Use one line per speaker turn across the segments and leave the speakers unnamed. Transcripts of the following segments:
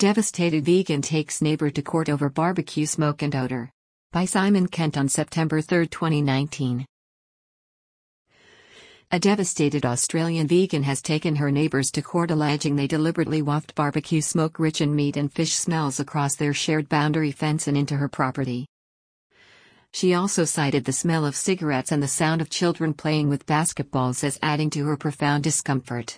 Devastated vegan takes neighbor to court over barbecue smoke and odor. By Simon Kent on September 3, 2019. A devastated Australian vegan has taken her neighbors to court alleging they deliberately wafted barbecue smoke rich in meat and fish smells across their shared boundary fence and into her property. She also cited the smell of cigarettes and the sound of children playing with basketballs as adding to her profound discomfort.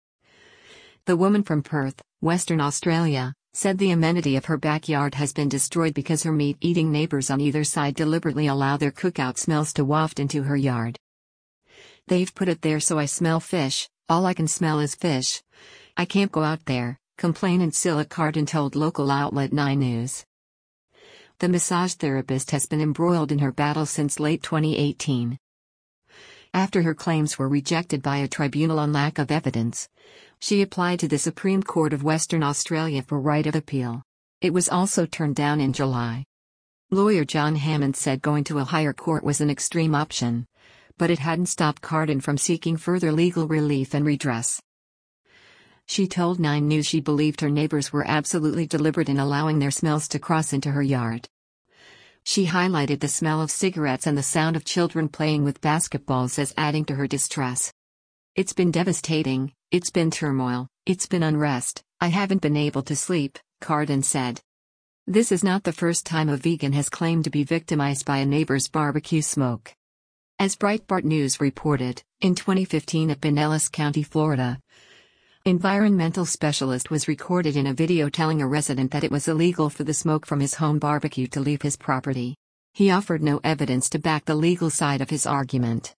The woman from Perth, Western Australia, said the amenity of her backyard has been destroyed because her meat-eating neighbors on either side deliberately allow their cookout smells to waft into her yard. "They've put it there so I smell fish, all I can smell is fish. I can't go out there," complainant Scylla Carden told local outlet 9 News. The massage therapist has been embroiled in her battle since late 2018. After her claims were rejected by a tribunal on lack of evidence, she applied to the Supreme Court of Western Australia for right of appeal. It was also turned down in July. Lawyer John Hammond said going to a higher court was an extreme option, but it hadn't stopped Carden from seeking further legal relief and redress. She told 9 News she believed her neighbors were absolutely deliberate in allowing their smells to cross into her yard. She highlighted the smell of cigarettes and the sound of children playing with basketballs as adding to her distress. "It's been devastating, it's been turmoil, it's been unrest, I haven't been able to sleep," Carden said. This is not the first time a vegan has claimed to be victimized by a neighbor's barbecue smoke. As Breitbart News reported, in 2015 at Pinellas County, Florida, environmental specialist was recorded in a video telling a resident that it was illegal for the smoke from his home barbecue to leave his property. He offered no evidence to back the legal side of his argument.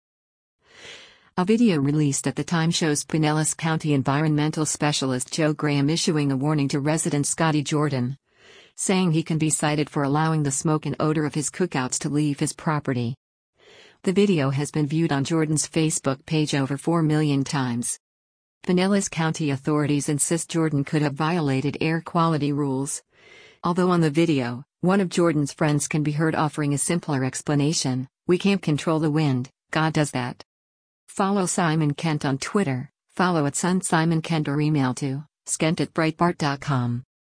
A video released at the time shows Pinellas County environmental specialist Joe Graham issuing a warning to resident Scotty Jordan, saying he can be cited for allowing the smoke and odor of his cookouts to leave his property. The video has been viewed on Jordan's Facebook page over 4 million times. Pinellas County authorities insist Jordan could have violated air quality rules. Although on the video, one of Jordan's friends can be heard offering a simpler explanation: "We can't control the wind, God does that." Follow Simon Kent on Twitter, follow @SunSimonKent or email to skent@breitbart.com.